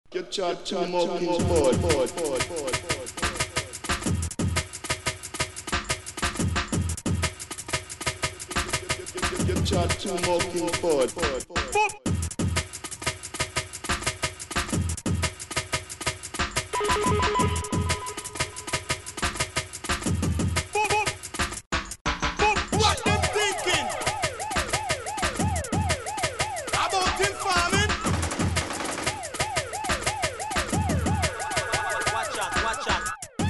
Get your smoking board. Get your smoking board. What them thinking about informing? Watch out, watch out.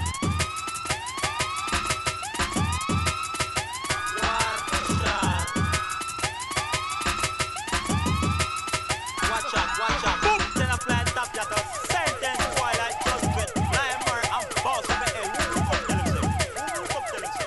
Watch out, watch out. Then I fly top ya the sentence boy like judgment. Lion Murray and boss of the hell. Who come tell him say?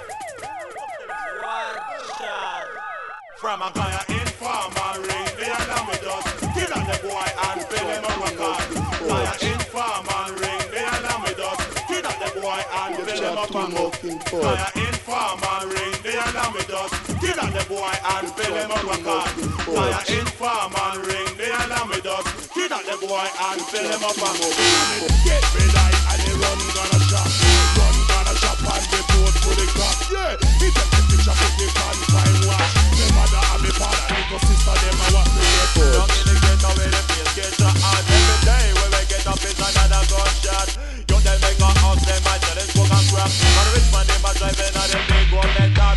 Watch out. From a guy informer ring, the alarm with us. Kill on the boy and fill him up a card. Guy informer ring, the alarm with us. Kill on the boy and fill him up a card. Guy informer ring, the alarm with us. Kill on the boy and fill him up a card. Guy informer ring, the alarm with us. Kill on the boy and fill him up a card. Get rid of it and the run gonna shop. Run gonna shop and report to the cop. Yeah, he take the picture, put the pan, fine wash. The mother and the father, little sister, them a watch me get put. Down in the ghetto where the place gets so hard. Every day when we get up is another gunshot. You tell me go out, them a tell us smoke and crack. But the rich man, them a driving on them big government tax.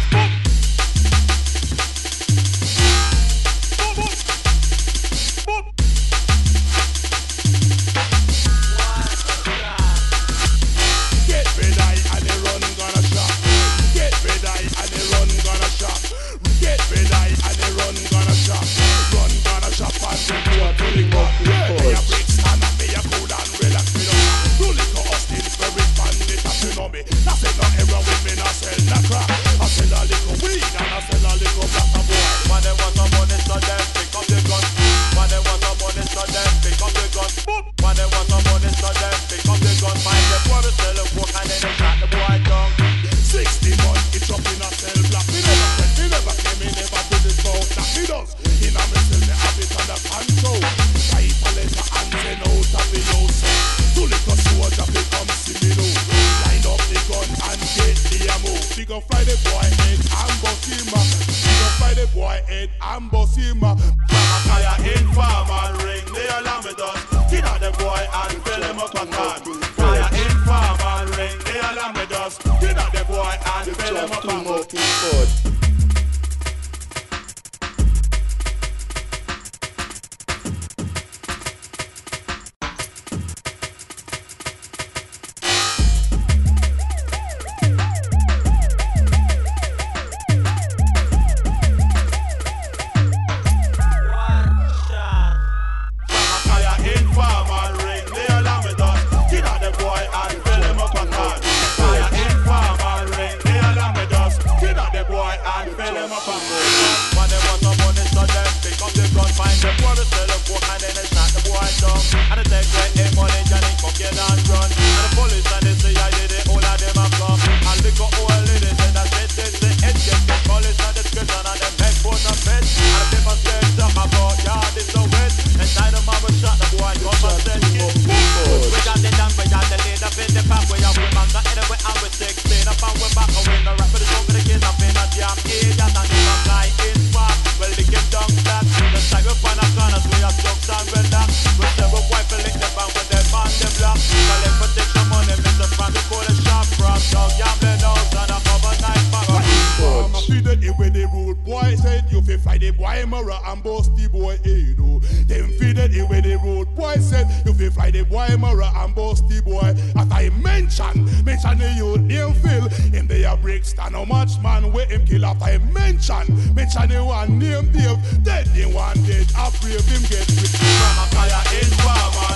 Get rid of it and the run gonna shop. Get rid of it and the run gonna shop. Get rid of it and the run gonna shop. Run gonna shop and report to the cop. Yeah, me a break stand and me a cool and relax me down. Do little Austin spirit man, it up you know me. Nah say no error with me, nah sell no crack. I sell a little weed and I sell a little black boy. When they want some money, so them pick up the gun. When they want some money, so them pick up the gun. When they want some money, so them pick up the gun. Find the boy, sell a coke and then they shot the boy down. 60 months, it's up in a cell block. Me never said, me never came, me never did this bout. That me does. In a me sell, me have it under control. Write a letter and send out of the house. Two little soldier become see me now. Line up the gun and get the ammo. We gon' fly the boy head and bust him up. We gon' fly the boy head and bust him up. From a fire informer ring, the alarm with us. Kill out the boy and fill him up a can. Fire informer ring, the alarm with us. Kill out the boy and fill him up a can. Mention the youth name Phil. Him they a break stand how much man where him kill after him mention the one name Dave. Dead the one dead. I brave him get rich from a fire informer.